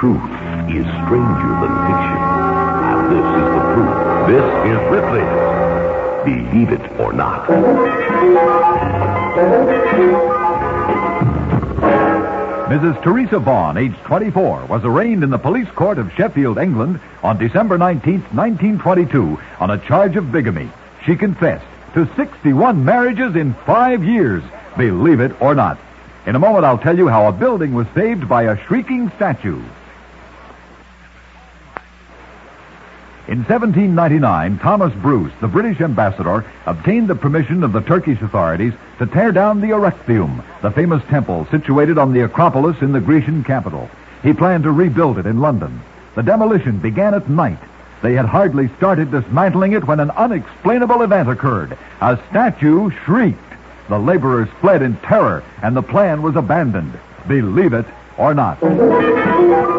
Truth is stranger than fiction. And this is the proof. This is Ripley. Believe it or not. Mrs. Teresa Vaughan, aged 24, was arraigned in the police court of Sheffield, England on December 19, 1922, on a charge of bigamy. She confessed to 61 marriages in 5 years. Believe it or not. In a moment, I'll tell you how a building was saved by a shrieking statue. In 1799, Thomas Bruce, the British ambassador, obtained the permission of the Turkish authorities to tear down the Erechtheum, the famous temple situated on the Acropolis in the Grecian capital. He planned to rebuild it in London. The demolition began at night. They had hardly started dismantling it when an unexplainable event occurred. A statue shrieked. The laborers fled in terror, and the plan was abandoned. Believe it or not.